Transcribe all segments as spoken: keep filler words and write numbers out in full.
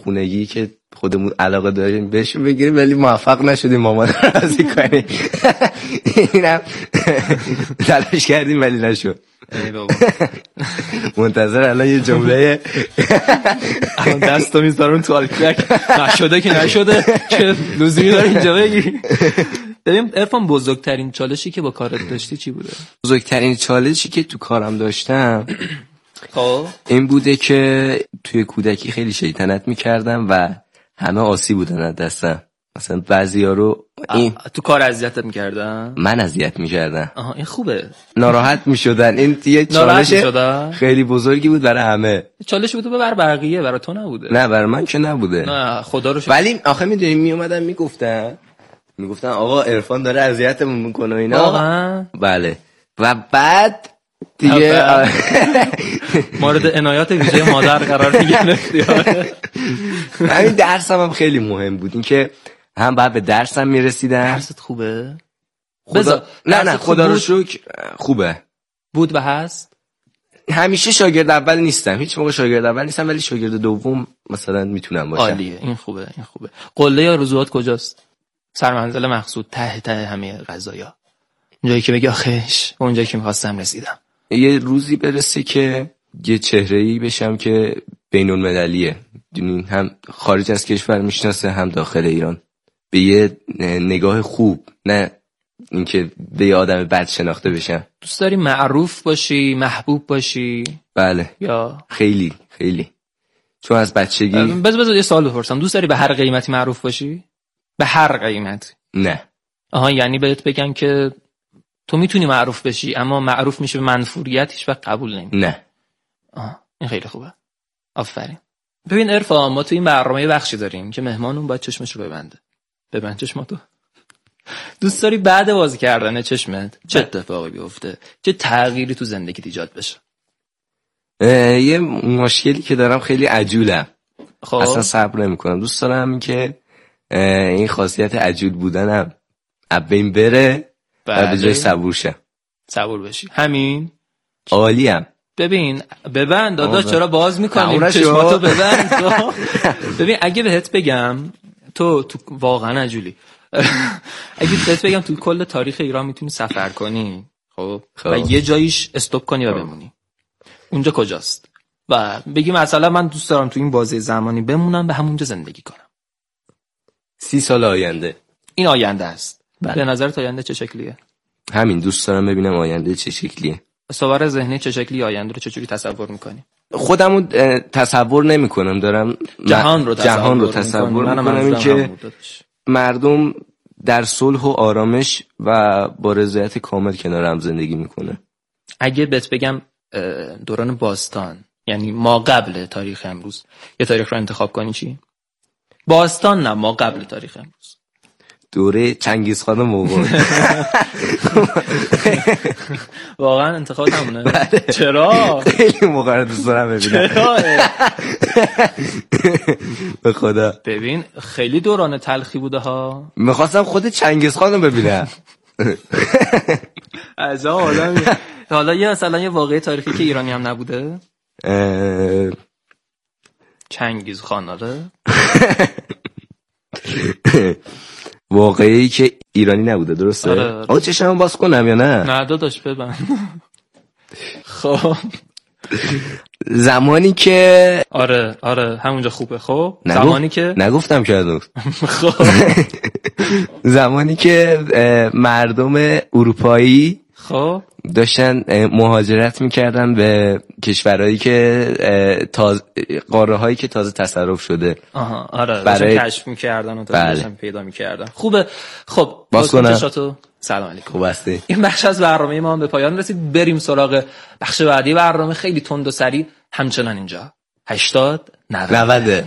خونگی که خودمون علاقه داریم بهشون بگیریم ولی موفق نشدیم مامان رو راضی کنیم. اینم تلاش کردیم ولی نشد. ای بابا منتظر الان یه جمله الان دستو میذارم تو آلکلک نشده که نشده که لزومی داره اینجا بگیری. ببین عرفان بزرگترین چالشی که با کارت داشتی چی بوده؟ بزرگترین چالشی که تو کارم داشتم خب این بوده که توی کودکی خیلی شیطنت میکردم و همه آسی بودن از دستم. مثلا بعضیا رو این تو کار اذیتت میکردن؟ من اذیت میکردم. آها این خوبه. ناراحت میشدن. این یه چالش خیلی بزرگی بود برای همه. چالش بوده برای بقیه، برای تو نبوده. نه برای من که نبوده. نه خدا رو شکر. ولی آخه میدونی میومدن میگفتن میگفتن آقا عرفان داره اذیتمون میکنه اینا. واقعا؟ بله. و بعد دیگه مورد عنایت ویژه مادر قرار میگرفتی. همین درسم هم خیلی مهم بود، این که هم بعد به درسم میرسیدم. درست خوبه؟ خدا... نه نه خدا رو شکر خوبه بود و هست. همیشه شاگرد اول نیستم، هیچ موقع شاگرد اول نیستم، ولی شاگرد دوم مثلا میتونم باشم. عالیه، این خوبه این خوبه. قله یا رضوات کجاست؟ سرمنزل مقصود ته ته همه قضایا، اونجایی که بگی آخش اونجایی که می‌خواستم رسیدم. یه روزی برسه که یه چهره‌ای بشم که بین‌المللیه، دونین هم خارج از کشور میشناسه هم داخل ایران، به یه نگاه خوب، نه اینکه به یه آدم بد شناخته بشم. دوست داری معروف باشی، محبوب باشی؟ بله. یا خیلی خیلی، چون از بچگی. بذار بذار یه سوال بپرسم، دوست داری به هر قیمتی معروف باشی؟ به هر قیمتی؟ نه. آها، یعنی بهت بگن که تو میتونی معروف بشی اما معروف میشه به منفوریت هیچ وقت قبول نمی. نه. آها، این خیلی خوبه. آفرین. ببین عرفان، ما تو این برنامه یه بخشی داریم که مهمانون باید چشمش رو ببنده. ببند چشماتو. دوست داری بعد بازی کردن چشمت چه اتفاقی بیفته؟ چه تغییری تو زندگیت ایجاد بشه؟ یه مشکلی که دارم، خیلی عجولم. خب اصلا صبر نمی‌کنم. دوست دارم این که این خاصیت عجول بودنم از بین بره و به جای صبور شم. صبور بشی. همین. عالیم. ببین ببند داداش، چرا باز می‌کنی چشماتو؟ ببند. ببین اگه بهت بگم تو تو واقعا عجولی، اگه بهت بگم تو کل تاریخ ایران میتونی سفر کنی، خب و یه جاییش استاپ کنی و بمونی، اونجا کجاست؟ و بگی مثلا من دوست دارم تو این بازه زمانی بمونم، به همونجا زندگی کنم. سی سال آینده. این آینده است. بله. به نظرت آینده چه شکلیه؟ همین، دوست دارم ببینم آینده چه شکلیه. تصور ذهنی چه شکلی آینده رو چجوری تصور میکنی؟ خودمو تصور نمیکنم، دارم جهان رو تصور, جهان رو تصور میکنم که مردم در صلح و آرامش و با رضایت کامل کنار هم زندگی میکنه. اگه بهت بگم دوران باستان، یعنی ما قبل تاریخ امروز، یه تاریخ رو انتخاب کنی چی؟ باستان نه، ما قبل تاریخ امروز. دوره چنگیز خان مغول. واقعا انتخاب نمونه؟ چرا؟ خیلی موقع دوست دارم ببینم. چرا؟ به خدا. ببین خیلی دوران تلخی بوده ها. میخواستم خود چنگیز خان رو ببینم. عجب آدمی. حالا یه مثلا یه واقعه تاریخی که ایرانی هم نبوده؟ چنگیز خان. آره. واقعی که ایرانی نبوده، درسته؟ آره آره. آقا چشمو باز کنم یا نه؟ نه داداش ببند. خب زمانی که آره آره همونجا خوبه. خب نگو... زمانی که نگفتم که هنوز. خب زمانی که مردم اروپایی خب داشتن مهاجرت میکردن به کشورهایی که تازه، قاره هایی که تازه تصرف شده. آها آره، برای کشف میکردن و داشتن پیدا میکردن. خوبه. خب باز کنم. سلام علیکم. خوب هستی؟ این بخش از برنامه ما هم به پایان رسید. بریم سراغ بخش بعدی برنامه، خیلی تند و سریع، همچنان اینجا هشتاد نود.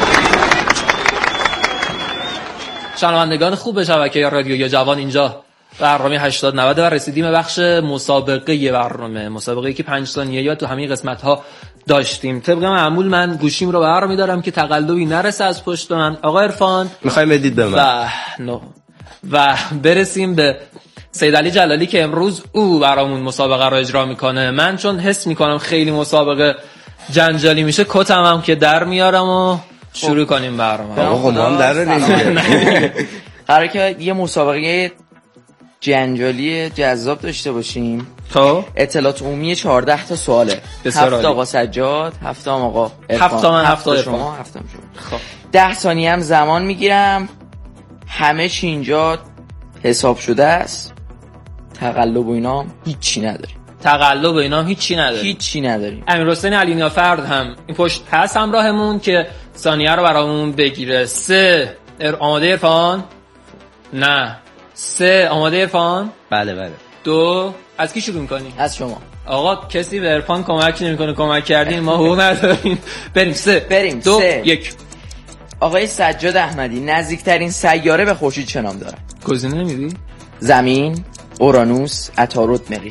شنوندگان خوب شبکه رادیوی جوان، اینجا برنامه هشتاد نود و رسیدیم به بخش مسابقه برنامه، مسابقه‌ای که پنج ثانیه یا تو همین قسمت‌ها داشتیم. طبق معمول من گوشیم رو بر می‌دارم که تقلبی نرسه از پشت من. آقا عرفان می‌خوایم بدید به من و نو و برسیم به سید علی جلالی که امروز او برامون مسابقه رو اجرا میکنه. من چون حس میکنم خیلی مسابقه جنجالی میشه کتم هم که در میارم و شروع کنیم برنامه. آقا ما هم در نمیاریم. قراره که یه مسابقه جنجالی جذاب داشته باشیم. تو اطلاعات عمومی چهارده تا سواله. هفت آقا سجاد، هفت هم آقا عرفان. هفت من هفت شما، هفت هم شما. خب ده ثانیه هم زمان میگیرم. همه چی اینجا حساب شده است. تقلب و اینا هیچی نداریم. تقلب و اینا هیچی نداریم. هیچی نداریم. امیرحسین علی نیافرد هم این پشت هست همراهمون که ثانیه رو برامون بگیره. سه ار... آماده عرفان؟ نه. سه آماده عرفان؟ بله بله. دو از کی شروع می‌کنی؟ از شما. آقا کسی به عرفان کمک نمی‌کنه، کمک کردین ما حقوق نداریم. بریم سه بریم دو سه. یک. آقای سجاد احمدی نزدیکترین سیاره به خورشید چه نام دارد؟ گزینه نمیدی؟ زمین، اورانوس، عطارد، مریخ.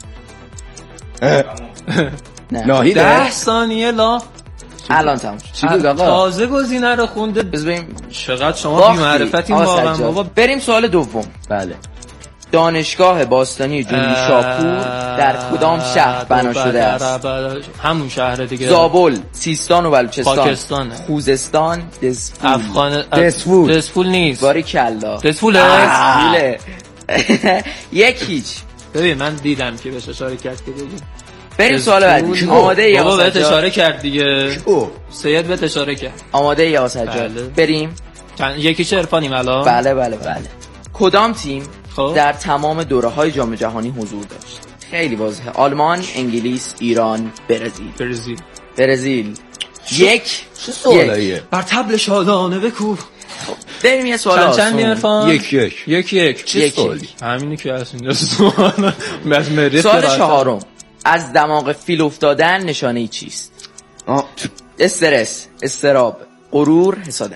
نه. ناهیده. ده ثانیه لا. الان تموم چی بود آقا؟ تازه گزینه رو خونده. بذاریم چقدر شما بی‌معرفتین واقعا بابا. بریم سوال دوم. بله. دانشگاه باستانی جنوبی شاپور در کدام شهر بنا شده است؟ همون شهر دیگه. زابل، سیستان و بلوچستان، پاکستان، خوزستان، دسفول. افغان دسفول. دسفول نیست. باری کلا. دسفوله. دسفوله. یک هیچ. ببین من دیدم که بهش اشاره کرد که بگیم. بریم سوال بعدی. آماده یا بابا بهت اشاره کرد دیگه. سید بهت اشاره کرد. آماده یا سجاد؟ بریم. یکیش عرفانیم الان. بله بله بله. کدام تیم خب. در تمام دوره‌های جام جهانی حضور داشت؟ خیلی واضحه. آلمان، انگلیس، ایران، برزیل. برزیل. برزیل. یک. چه سوالاییه؟ بر طبل شادانه بکو. بریم یه سوال آسون. چند عرفان؟ یک یک. یک یک. چه سوالی؟ همینی که هست اینجا سوال. از مریخ. سوال چهارم. از دماغ فیل افتادن نشانه ای چیست؟ آه. استرس، استراب، غرور، حسادت.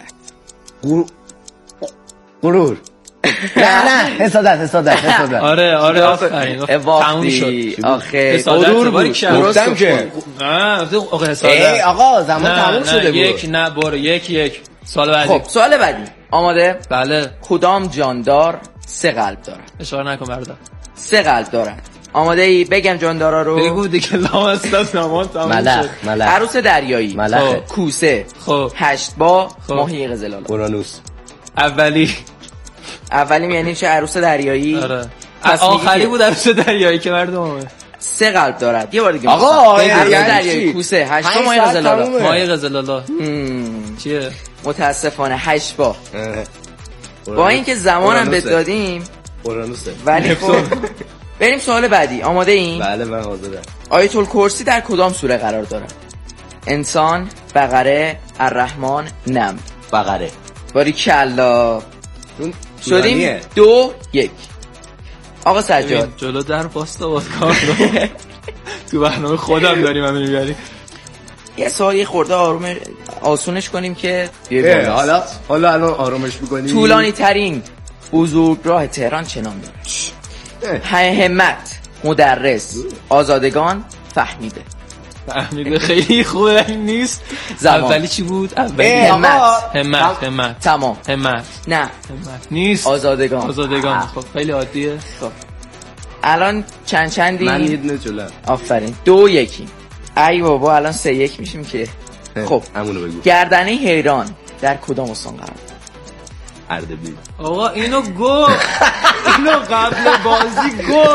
غرور. نه نه حسادت حسادت حسادت. آره آره آفرین. تموم شد. آخه غرور بود. گفتم که نه آقا حسادت. ای آقا زمان تموم شده بود. یک نه برو یک یک. سوال بعدی. خب سوال بعدی. آماده؟ بله. کدام جاندار سه قلب دارد؟ اشاره نکن برادر. سه قلب دارد. آماده ای بگم جاندارا رو؟ بگو دیگه لام است زمان تموم شد. ملخ ملخ. عروس دریایی. ملخ. کوسه. خب هشت با. خب. ماهی قزلالا. اورانوس. اولی اولی یعنی چه؟ عروس دریایی. آره. آخری بود عروس دریایی که مردم سه قلب دارد. یه بار دیگه آقا عروس دریایی کوسه هشت با ماهی قزلالا. ماهی قزلالا چیه؟ متاسفانه هشت با. با اینکه زمانم بهت دادیم اورانوسه. ولی خب بریم سوال بعدی. آماده این؟ بله من آماده. آیت الکرسی در کدام سوره قرار دارد؟ انسان، بقره، الرحمن، نمل. بقره. باریکلا. شدیم دو یک. آقا سجاد جلو در باستا باز کار رو تو برنامه خودم داریم همین میبریم. یه سوال خورده آروم آسونش کنیم که حالا حالا الان آرومش میکنیم. طولانی ترین بزرگراه تهران چه نام دارد؟ همت، مدرس، آزادگان، فهمیده. فهمیده خیلی خوبه ولی نیست. اولی چی بود؟ اولی همت. همت همت تمام. همت نه همت نیست. آزادگان. آزادگان. خب خیلی عادیه. خب الان چند چندی؟ من یه دونه جلو. آفرین. دو یکی. ای بابا الان سه یک میشیم که. خب همونو بگو. گردنه حیران در کدام استان قرار دارد؟ اردبیل. آقا اینو گو اینو قبل بازی گو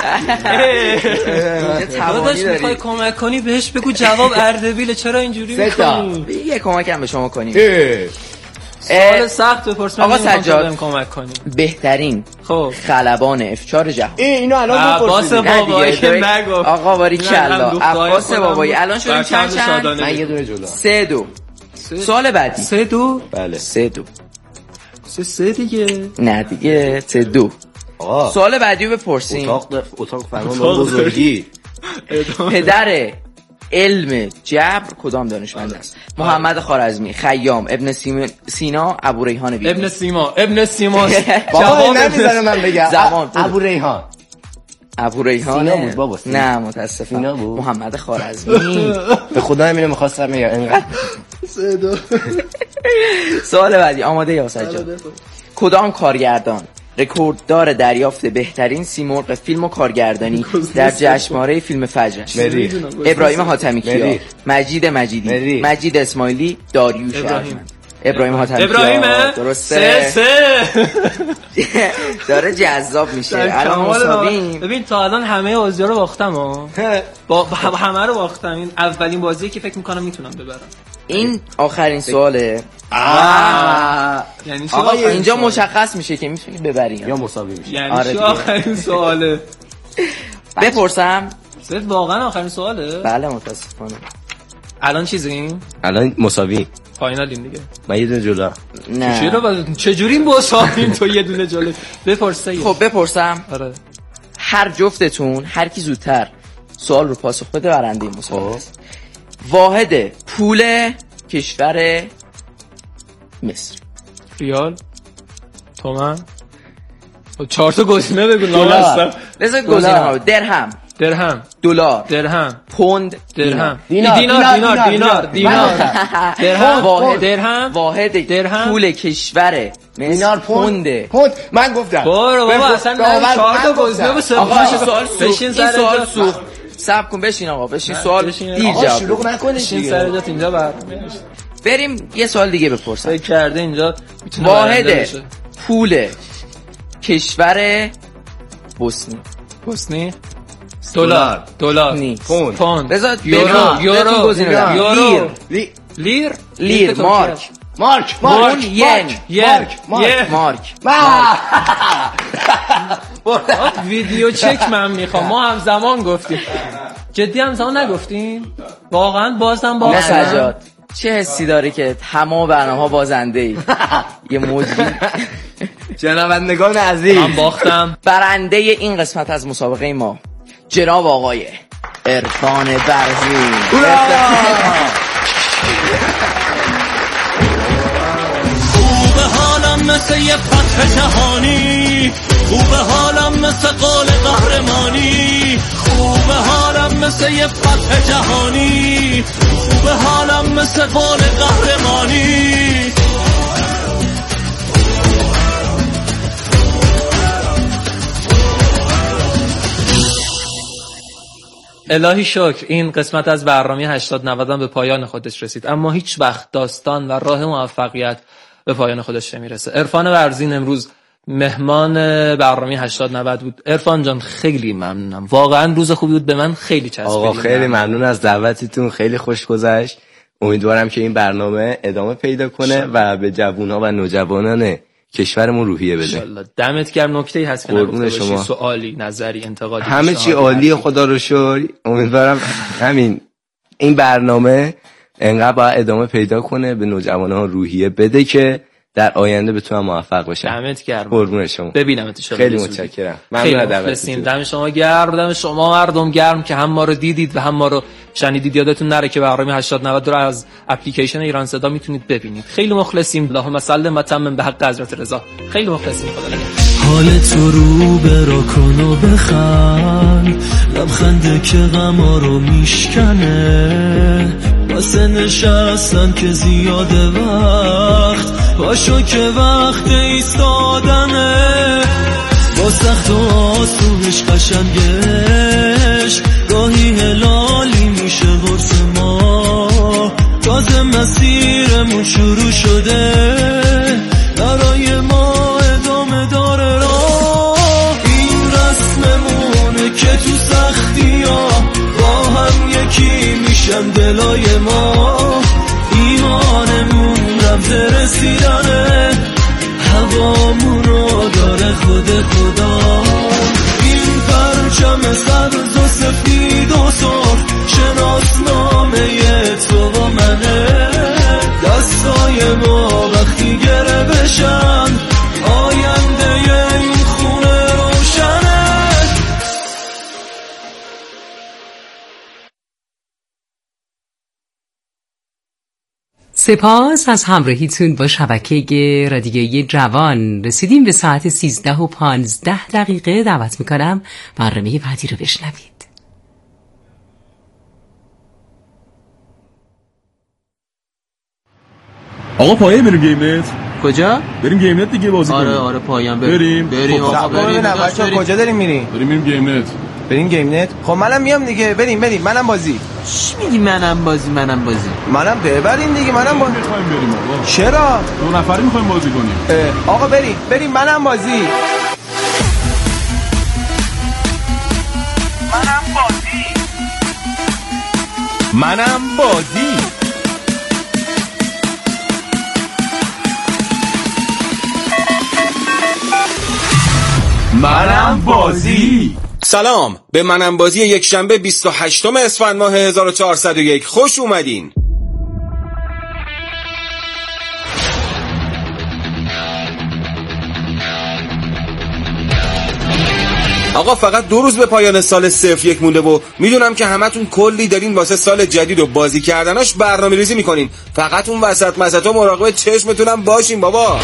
داداش میخوای کمک کنی بهش بگو جواب اردبیل. چرا اینجوری میکنی؟ یه کمک هم به شما کنیم. سوال سخت بپرس. آقا سجاد کمک کنی. بهترین خب خلبان افچار جهان. اینو الان بپرسید. عباس بابایی که نگفت. آقا باری کلا عباس بابایی. الان شدیم چند چند؟ من یه دونه جلو. سه دو. سوال بعدی. سه دو. بله سه دو. سه سه دیگه. نه دیگه سه دو. آقا سوال بعدی رو بپرسیم. اتاق اتاق فرمان بزرگی. پدر علم جبر کدام دانشمند است؟ محمد خوارزمی، خیام، ابن سینا، ابو ریحان بیبی. ابن سیما ابن سیما بابا نمیذاره من بگم. زمان ابو ریحان ابو ریحان سینا بود بابا. نه متاسفم محمد خوارزمی. به خدا همینو می‌خواستم بگم اینقدر. سوال بعدی آماده یا سجاد؟ کدام کارگردان رکورددار دریافت بهترین سیمرغ فیلم و کارگردانی در جشنواره فیلم فجر؟ ابراهیم حاتمیکیا، مجید مجیدی، مری. مجید اسماعیلی، داریوش ارجمند. ابراهیم حاتمیکیا. ابراهیمه درسته. سه سه داره جذاب میشه. الان مساویم. ببین تا الان همه بازی‌ها رو باختم ها. با همه رو باختم. این اولین بازیه که فکر می‌کنم میتونم ببرم. این آخرین سواله. یعنی آقا اینجا مشخص میشه که میتونی ببری یا مساوی میشه. یعنی آره آخرین سواله. بپرسم؟ صرف واقعا آخرین سواله؟ بله متاسفانه. الان چیزیم؟ الان مساوی. فاینالیم دیگه. من یه دونه جلو. نه. چرا چجوری مساویم تو یه دونه جلو؟ بپرسه. خب بپرسم. آره. هر جفتتون هر کی زودتر سوال رو پاسخ بده برنده این مسابقه است. واحد پول کشور مصر. ریال، تومان. چهار تا گزینه بگو نامستم. بذار گزینه ها. درهم، درهم، دلار، درهم، پوند، درهم، دینار، دینار، دینار، دینار، دینار، درهم، واحد درهم، واحد درهم، پول کشور دینار، پوند. پوند. من گفتم. برو بابا اصلا چهار تا گزینه به سوال. آقا سوال بشین سر سوال سوخت. صبر کن بشین آقا بشین سوال دیر جواب. شروع نکنید بشین سر جات اینجا بر. بریم یه سوال دیگه بپرسم. فکر کرده اینجا میتونه واحد پول کشور بوسنی. بوسنی دلار، دلار، پوند، پوند، بذار یورو، یورو، لیر، لیر، لیر، مارک، مارک، مارک، ین، ین، مارک. ویدیو چک من میخوام. ما هم زمان گفتیم. جدی هم زمان نگفتیم؟ واقعا بازم با سجاد چه حسی داره که همه برنامه‌ها بازنده ای؟ یه موجی. شنوندگان عزیز من باختم. برنده این قسمت از مسابقه ما جناب آقای عرفان برزین. خوب حالم مثل یه فتح جهانی، خوب حالم مثل قول قهرمانی، خوب حالم مثل یه فتح جهانی، خوب حالم مثل قول قهرمانی. الهی شکر این قسمت از برنامه هشتاد نود به پایان خودش رسید، اما هیچ وقت داستان و راه موفقیت به پایان خودش نمیرسه. عرفان برزین امروز مهمان برنامه هشتاد نود بود. عرفان جان خیلی ممنونم، واقعا روز خوبی بود، به من خیلی چسبید. آقا خیلی ممنون از دعوتتون، خیلی خوش گذشت. امیدوارم که این برنامه ادامه پیدا کنه شا. و به جوان‌ها و نوجوانان کشورمون روحیه بده. انشالله. دمت گرم. نکته‌ای هست که نگفته باشی؟ سوالی، نظری، انتقادی؟ همه چی عالیه خدا رو شکر. امیدوارم همین این برنامه انقدر باید ادامه پیدا کنه، به نوجوانان روحیه بده که در آینده بتونن موفق باشن. دمت گرم. قربون شما. ببینمت ان شاءالله. خیلی متشکرم. ممنون از دعوتتون. دم شما گرم، دم شما مردم گرم که هم ما رو دیدید و هم ما رو شنیدید. یادتون نره که برنامه هشتاد نود رو از اپلیکیشن ایران صدا میتونید ببینید. خیلی مخلصیم. اللهم صل و تمم به حق حضرت رضا. خیلی مخلصیم. خدا نگهدار. حال تو رو برا کن و بخند، لبخنده که غما رو میشکنه، واسه نشستن که زیاده وقت، باشو که وقت ایستادنه، با سخت و آسونش قشنگش، گاهی هلالی میشه قرص ما، تازه مسیرمون شروع شده، برای ما ادامه داره راه، این رسممونه که تو سختی ها با هم یکی میشن دلای ما، ایمانمون رفته رسیدنه، هوامونو داره خود خدا، این پرچم سبز و سفید و سرخ شناسنامه تو و منه، دستای ما وقتی گره بشن آینده این خونه روشنه. سپاس از همراهیتون با شبکه رادیویی جوان. رسیدیم به ساعت سیزده و پانزده دقیقه. دعوت میکنم برنامه بعدی رو بشنوید. آقا پایه بریم گیم نت. کجا؟ بریم گیم نت دیگه بازی کنیم. آره آره پایان بریم. بریم بریم آقا بریم. بچه‌ها کجا داریم میریم؟ بریم میریم گیم نت. بریم گیم نت. خب منم میام دیگه. بریم بریم منم بازی. چی میگی منم بازی منم بازی؟ منم ببرین دیگه منم بازی. میخوایم بریم آقا. چرا؟ دو نفری میخوایم بازی کنیم. آقا بریم بریم منم بازی. منم بازی. منم بازی. منم بازی. سلام، به منم بازی یک شنبه بیست و هشتم اسفند ماه هزار و چهارصد و یک خوش اومدین. آقا فقط دو روز به پایان سال صفر یک مونده و میدونم که همتون کلی دارین واسه سال جدید و بازی کردناش برنامه ریزی میکنین. فقط اون وسط مسطا مراقب چشمتونم باشین بابا.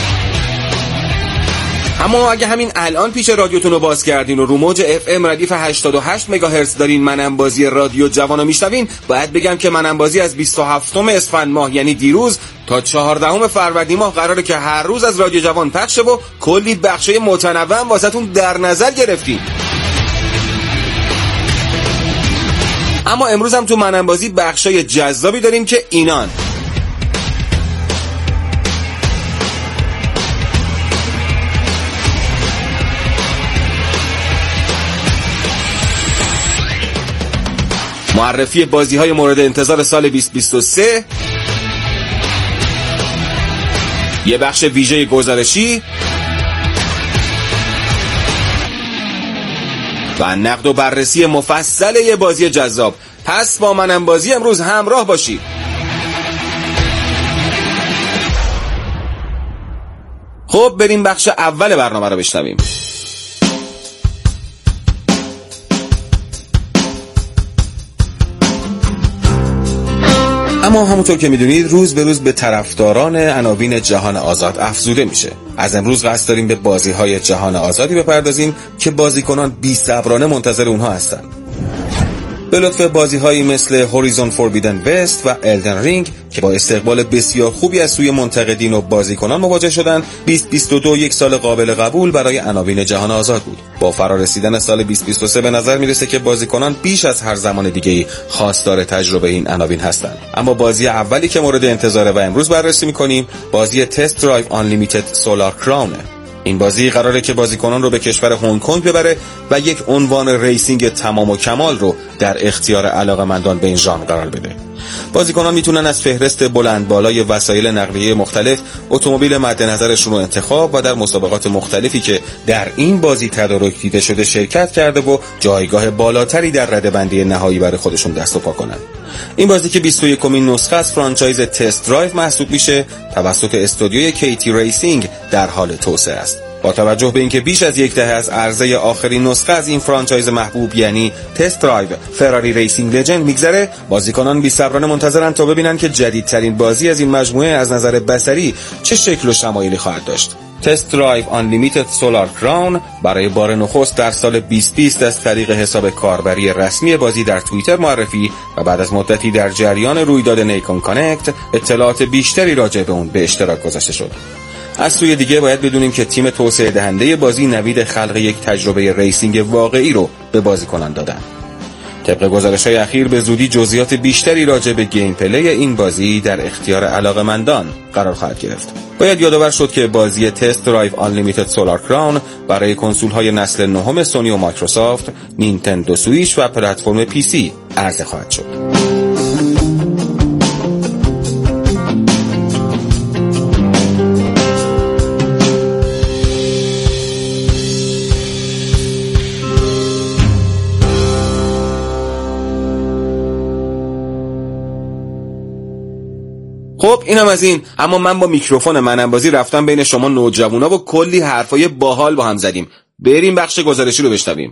اما اگه همین الان پیش رادیوتون رو باز کردین و رو موج اف ام ردیف هشتاد و هشت مگاهرتز دارین منم بازی رادیو جوانو میشنوین، باید بگم که منم بازی از بیست و هفتم اسفند ماه یعنی دیروز تا چهاردهم فروردین ماه قراره که هر روز از رادیو جوان پخشه و کلی بخشای متنوع واسهتون در نظر گرفتیم. اما امروز هم تو منم بازی بخشای جذابی داریم که اینان: معرفی بازی‌های مورد انتظار سال بیست و بیست و سه، یه بخش ویژه گزارشی و نقد و بررسی مفصل یه بازی جذاب. پس با منم بازی امروز همراه باشید. خب بریم بخش اول برنامه رو بشنویم. اما همونطور که میدونید روز به روز به طرفداران عناوین جهان آزاد افزوده میشه. از امروز قصد داریم به بازی‌های جهان آزادی بپردازیم که بازیکنان بی‌صبرانه منتظر اونها هستن. به لطف بازی‌هایی مثل هوریزون فوربیدن وست و الدن رینگ که با استقبال بسیار خوبی از سوی منتقدین و بازیکنان مواجه شدند، بیست بیست و دو یک سال قابل قبول برای عناوین جهان آزاد بود. با فرارسیدن سال بیست بیست و سه به نظر میرسه که بازیکنان بیش از هر زمان دیگه‌ای خواستار تجربه این عناوین هستند. اما بازی اولی که مورد انتظاره و امروز بررسی می‌کنیم، بازی تست درایو آنلیمیتد سولار کراونه. این بازی قراره که بازیکنان رو به کشور هنگ کنگ ببره و یک عنوان ریسینگ تمام و کمال رو در اختیار علاقه‌مندان به این ژانر قرار بده. بازیکنان میتونن از فهرست بلند بالای وسایل نقلیه مختلف اتومبیل مد نظرشون رو انتخاب و در مسابقات مختلفی که در این بازی تدارک دیده شده شرکت کرده و جایگاه بالاتری در رده‌بندی نهایی برای خودشون دست و پا کنن. این بازی که بیست و یکمین نسخه از فرانچایز تست درایو محسوب میشه، توسط استودیوی کیتی ریسینگ در حال توسعه است. با توجه به اینکه بیش از یک دهه از عرضه آخرین نسخه از این فرانچایز محبوب یعنی تست درایو فراری ریسینگ لجند میگذره، بازیکنان بی‌صبرانه منتظرن تا ببینن که جدیدترین بازی از این مجموعه از نظر بصری چه شکل و شمایلی خواهد داشت. تست درایو آنلیمیتد سولار کراون برای بار نخست در سال بیست بیست از طریق حساب کاربری رسمی بازی در توییتر معرفی و بعد از مدتی در جریان رویداد نیکون کانکت اطلاعات بیشتری راجع به اون به اشتراک گذاشته شد. از سوی دیگه باید بدونیم که تیم توسعه دهنده بازی نوید خلق یک تجربه ریسینگ واقعی رو به بازیکنان دادن. طبق گزارش‌های اخیر به زودی جزئیات بیشتری راجع به گیم پلی این بازی در اختیار علاقه‌مندان قرار خواهد گرفت. باید یادآور شد که بازی تست درایو آنلیمیتد سولار کراون برای کنسول‌های نسل نهم سونی و مایکروسافت، نینتندو سویچ و پلتفرم پی سی عرضه خواهد شد. خب اینم از این. اما من با میکروفون منم بازی رفتم بین شما نوجوانا و کلی حرفای باحال با هم زدیم. بریم بخش گزارشی رو بشنویم.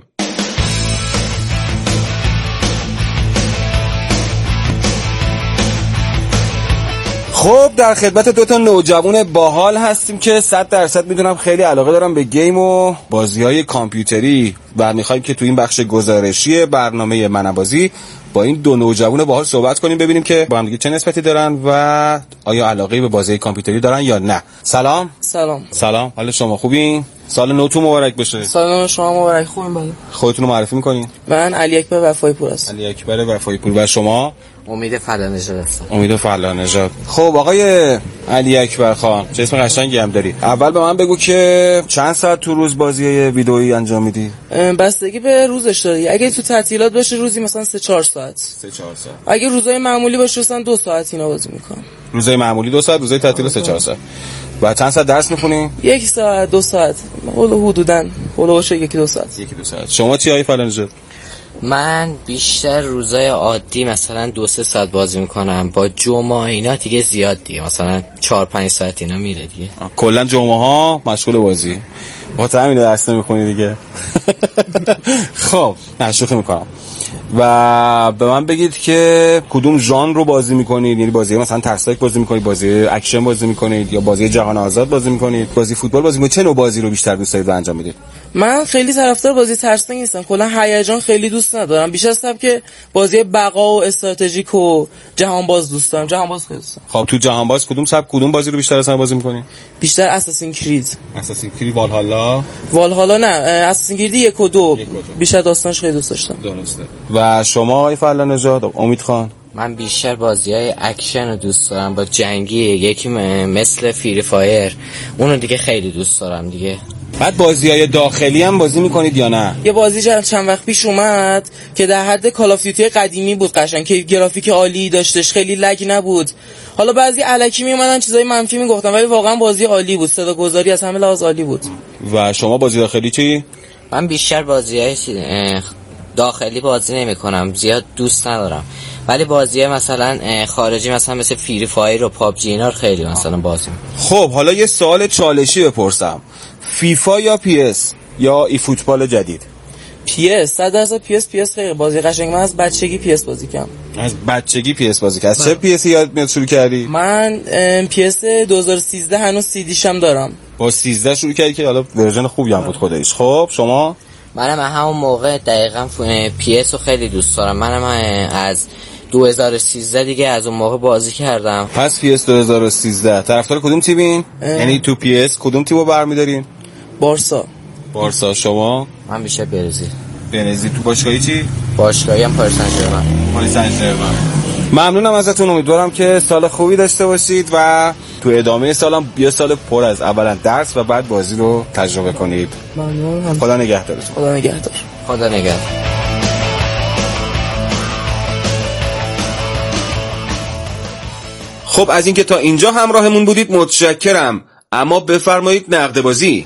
خب در خدمت دو تا نوجوان باحال هستیم که صد درصد میدونم خیلی علاقه دارم به گیم و بازی‌های کامپیوتری و می‌خوایم که تو این بخش گزارشی برنامه منبازی با این دو نوجوان باحال صحبت کنیم، ببینیم که با هم دیگه چه نسبتی دارن و آیا علاقه به بازی کامپیوتری دارن یا نه. سلام. سلام. سلام. حال شما خوبین؟ سال نوتون مبارک بشه. سال نو شما مبارک. خوبیم بله. خودتون رو معرفی می‌کنین؟ من علی اکبر وفایی پور هستم. علی اکبر وفایی پور. و شما؟ امید فلانژاد هستم. امید فلانژاد. خب آقای علی اکبر خان، چه اسم قشنگی هم داری. اول به من بگو که چند ساعت تو روز بازی ویدئویی انجام میدی؟ بستگی به روزش داره. اگه تو تعطیلات باشه روزی مثلا سه چهار ساعت. سه چهار ساعت. اگه روزای معمولی باشه مثلا دو ساعت اینا بازی میکنم. روزای معمولی دو ساعت، روزای تعطیل سه چهار ساعت. و چند ساعت درس میخونی؟ یک ساعت، دو ساعت. حدود حدوداً حدود یکی دو ساعت. یکی دو ساعت. شما چی آقای فلانژاد؟ من بیشتر روزای عادی مثلا دو سه ساعت بازی میکنم، با جمعه اینا دیگه زیاد دیگه مثلا چهار پنج ساعت اینا میره دیگه. کلا جمعه ها مشغول بازی. با همین درس نمیخونی دیگه. خب نه شوخی میکنم. و به من بگید که کدوم ژانر رو بازی میکنید؟ یعنی بازی مثلا ترسناک بازی میکنید، بازی اکشن بازی میکنید یا بازی جهان آزاد بازی میکنید، بازی فوتبال بازی میکنید؟ چه نوع بازی رو بیشتر دوست دارید و انجام میدید؟ من خیلی طرفدار بازی ترسناک نیستم. کلا هیجان خیلی دوست ندارم. بیشتر از که بازی بقا و استراتژیک و جهان باز دوست دارم. جهان باز خیلی دوست دارم. خب تو جهان باز کدوم سبک کدوم بازی رو بیشتر اصلا بازی میکنید؟ بیشتر اساسین کرید. اساسین کرید والهالا. والهالا نه، اساسین کرید یک و دو. بیشتر داستانش خیلی دوست داشتم. درسته. و شما آقای فلانژاد؟ امید خان؟ من بیشتر بازی‌های اکشن رو دوست دارم، با جنگی، یکی مثل فری فایر، اونو دیگه خیلی دوست دارم دیگه. بعد بازی‌های داخلی هم بازی میکنید یا نه؟ یه بازی چند وقت پیش اومد که در حد کال آف دیوتی قدیمی بود، قشنگ که گرافیک عالی داشتش، خیلی لگ نبود. حالا بعضی الکی میومدن چیزای منفی میگفتن ولی واقعا بازی عالی بود، صداگذاری از همه لحاظ عالی بود. و شما بازی داخلی چی؟ من بیشتر بازی‌های داخلی بازی نمی‌کنم، زیاد دوست ندارم. ولی بازی‌های مثلا خارجی مثلا مثل فری فایر و پابجی اینا رو خیلی مثلا بازی می‌کنم. خب حالا یه سوال چالشی بپرسم. فیفا یا پی اس یا ای فوتبال جدید؟ پی اس. صد درصد پی اس. پی اس خیلی بازی قشنگ. من از بچگی پی اس بازی کردم. از بچگی پی اس بازی کردی؟ چه پی اس یاد میاد شروع کردی؟ من پی اس دو هزار و سیزده هنوز سی دیشم دارم. با سیزده شروع کردی که حالا ورژن خوبی هم بود خودش. خب شما؟ منم همون موقع دقیقاً پی اس رو خیلی دوست دارم. منم از دو هزار و سیزده دیگه از اون موقع بازی کردم. پس پی اس دو هزار و سیزده. طرفدار کدوم تیمین؟ یعنی تو پی اس کدوم تیمو برمی‌دارین؟ بارسا. بارسا. شما؟ من بیشتر برزیل. برزیل. تو باشگاهی چی؟ باشگاهی هم پاریس سن ژرمن. پاریس سن ژرمن. ممنونم ازتون، امیدوارم که سال خوبی داشته باشید و تو ادامه سالم یه سال پر از اولا درس و بعد بازی رو تجربه کنید. ممنونم. خدا نگهدارتون. خدا نگهدار. خدا نگهدار. خب از اینکه تا اینجا همراهمون بودید متشکرم، اما بفرمایید نقد بازی.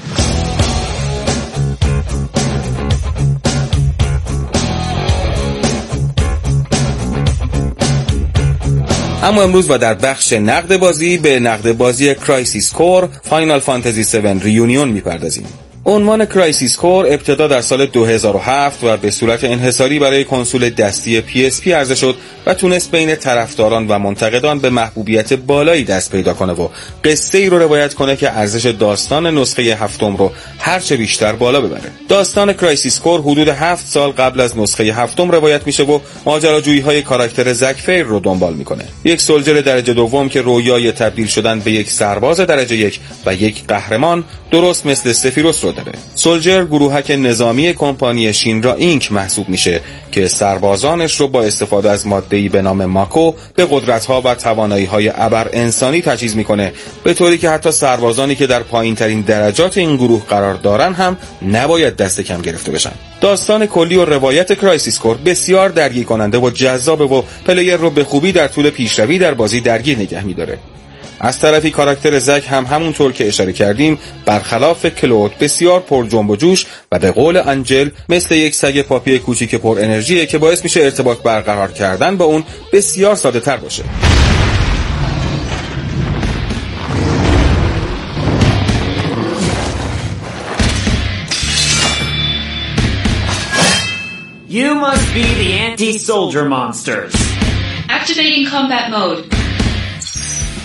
اما امروز و در بخش نقد بازی به نقد بازی کرایسیس کور فاینال فانتزی هفت ریونیون میپردازیم. عنوان کرایسیس کور ابتدا در سال دو هزار و هفت و به صورت انحصاری برای کنسول دستی پی اس پی عرضه شد و تونست بین طرفداران و منتقدان به محبوبیت بالایی دست پیدا کنه و قصه ای رو روایت کنه که ارزش داستان نسخه هفتم رو هرچه بیشتر بالا ببره. داستان کرایسیس کور حدود هفت سال قبل از نسخه هفتم روایت میشه و ماجراجویی های کاراکتر زک فیر رو دنبال میکنه. یک سولجر درجه دوم که رویای تبدیل شدن به یک سرباز درجه یک و یک قهرمان درست مثل سفیروس رو داره. سولجر گروهک نظامی کمپانی شینرا اینک محسوب میشه که سربازانش رو با استفاده از ماده‌ای به نام ماکو به قدرت‌ها و توانایی‌های ابر انسانی تجهیز میکنه، به طوری که حتی سربازانی که در پایین‌ترین درجات این گروه قرار دارن هم نباید دست کم گرفته بشن. داستان کلی و روایت کرایسیس کور بسیار درگیر کننده و جذابه و پلیر رو به خوبی در طول پیشروی در بازی درگیر نگه می‌داره. از طرفی کاراکتر زک هم همونطور که اشاره کردیم برخلاف کلود بسیار پر جنب و جوش و به قول انجل مثل یک سگ پاپی کوچیک پر انرژیه که باعث میشه ارتباط برقرار کردن با اون بسیار ساده تر باشه. You must be the anti-soldier monsters. Activating combat mode.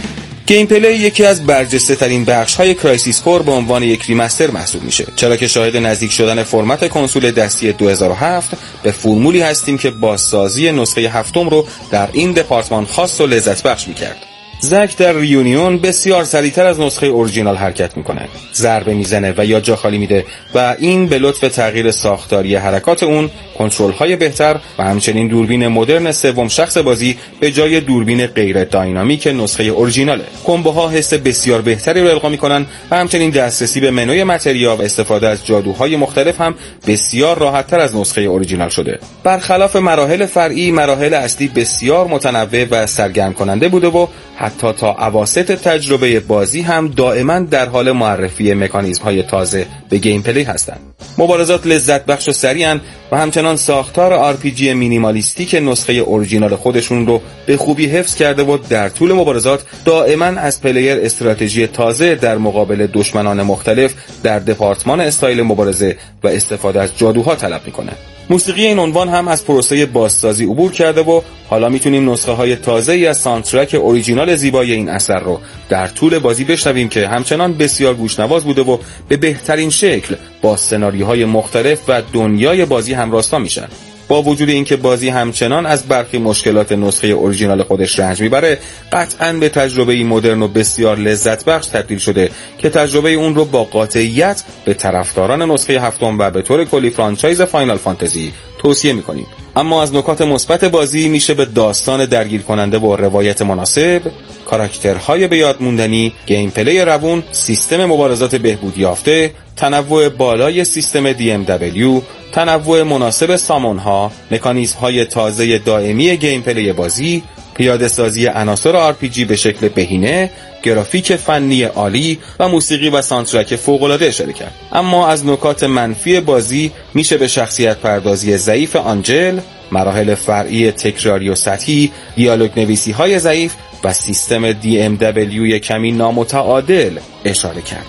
گیم پلی یکی از برجسته ترین بخش های کرایسیس کور به عنوان یک ریمستر محسوب میشه، چرا که شاهد نزدیک شدن فرمت کنسول دستی دو هزار و هفت به فرمولی هستیم که بازسازی نسخه هفتم رو در این دپارتمان خاص و لذت بخش میکرد. زک در ریونیون بسیار سریعتر از نسخه اورجینال حرکت میکنه، ضربه میزنه و یا جا خالی میده و این به لطف تغییر ساختاری حرکات اون، کنترل های بهتر و همچنین دوربین مدرن سوم شخص بازی به جای دوربین غیر داینامیک نسخه اورجیناله. کمبوها حس بسیار بهتری رو القا میکنن و همچنین دسترسی به منوی متریا و استفاده از جادوهای مختلف هم بسیار راحت‌تر از نسخه اورجینال شده. برخلاف مراحل فرعی، مراحل اصلی بسیار متنوع و سرگرم کننده بوده و حتی تا اواسط تجربه بازی هم دائما در حال معرفی مکانیزم‌های تازه به گیم پلی هستند. مبارزات لذت بخش و سریعن و همچنان ساختار آر پی جی مینیمالیستی که نسخه اورجینال خودشون رو به خوبی حفظ کرده و در طول مبارزات دائما از پلیر استراتژی تازه در مقابل دشمنان مختلف در دپارتمان استایل مبارزه و استفاده از جادوها طلب میکنه. موسیقی این عنوان هم از پروسه بازسازی عبور کرده و حالا میتونیم نسخه های تازه‌ای از ساوندترک اوریجینال زیبای این اثر رو در طول بازی بشنویم که همچنان بسیار گوشنواز بوده و به بهترین شکل با سناریوهای مختلف و دنیای بازی همراستا میشن. با وجود اینکه بازی همچنان از برخی مشکلات نسخه اورجینال خودش رنج میبره، قطعاً به تجربه‌ای مدرن و بسیار لذت بخش تبدیل شده که تجربه اون رو با قاطعیت به طرفداران نسخه هفتم و به طور کلی فرانچایز فاینال فانتزی توصیه میکنیم. اما از نکات مثبت بازی میشه به داستان درگیر کننده و روایت مناسب، کاراکترهای به یاد موندنی، گیم پلی روون، سیستم مبارزات بهبود یافته، تنوع بالای سیستم دی ام دبلیو، تنوع مناسب سامونها، مکانیزم‌های تازه دائمی گیم پلی بازی، پیاده سازی عناصر آر پی جی به شکل بهینه، گرافیک فنی عالی و موسیقی و ساوندترک فوق‌العاده اشاره کرد. اما از نکات منفی بازی میشه به شخصیت پردازی ضعیف آنجل، مراحل فرعی تکراری و سطحی، دیالوگ نویسی‌های ضعیف و سیستم دی ام دبلیو کمی نامتعادل اشاره کرد.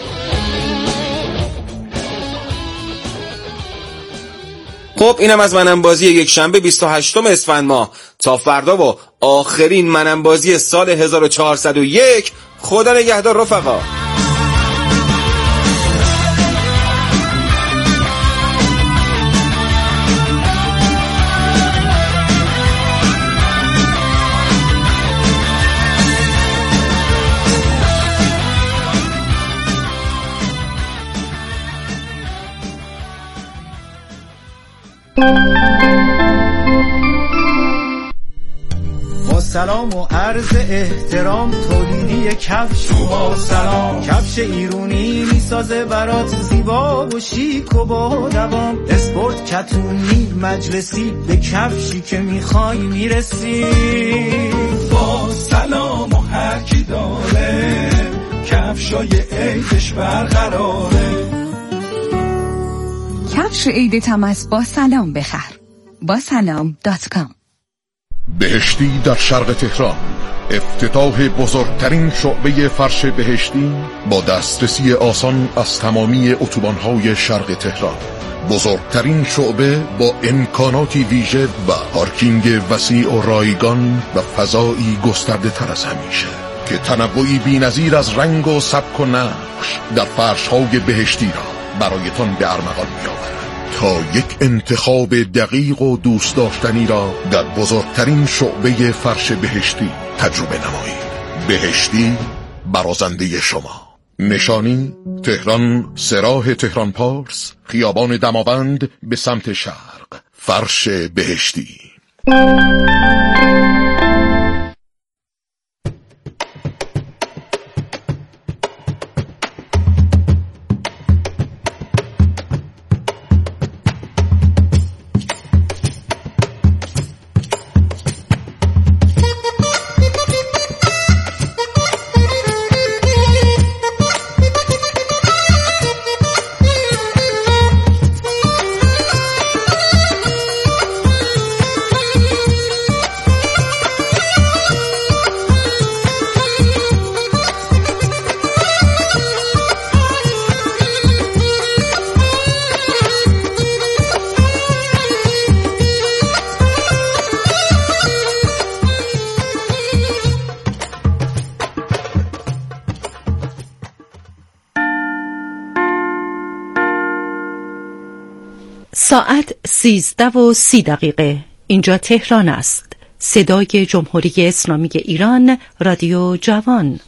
خب اینم از منم بازی یک شنبه بیست و هشتم اسفند ماه. تا فردا و آخرین منم بازی سال هزار و چهارصد و یک. خدا نگهدار رفقا. با سلام و عرض احترام تولیدی کفش با سلام، کفش ایرونی میسازه برات زیبا و شیک و با دوام، اسپورت کتونی مجلسی به کفشی که میخوای میرسی. با سلام و هر کی داره کفشای عیدش برقراره. کفش عید تماس با سلام بخر. با سلام دات کام. بهشتی در شرق تهران، افتتاح بزرگترین شعبه فرش بهشتی با دسترسی آسان از تمامی اتوبان‌های شرق تهران. بزرگترین شعبه با امکاناتی ویژه و پارکینگ وسیع و رایگان و فضایی گسترده تر از همیشه که تنوعی بی‌نظیر از رنگ و سبک و نقش در فرش‌های بهشتی را برایتان به ارمغان می‌آورد تا یک انتخاب دقیق و دوست داشتنی را در بزرگترین شعبه فرش بهشتی تجربه نمایید. بهشتی برازنده شما. نشانی تهران، سراح تهران پارس، خیابان دماوند به سمت شرق. فرش بهشتی. ساعت سیزده و سی دقیقه. اینجا تهران است. صدای جمهوری اسلامی ایران، رادیو جوان.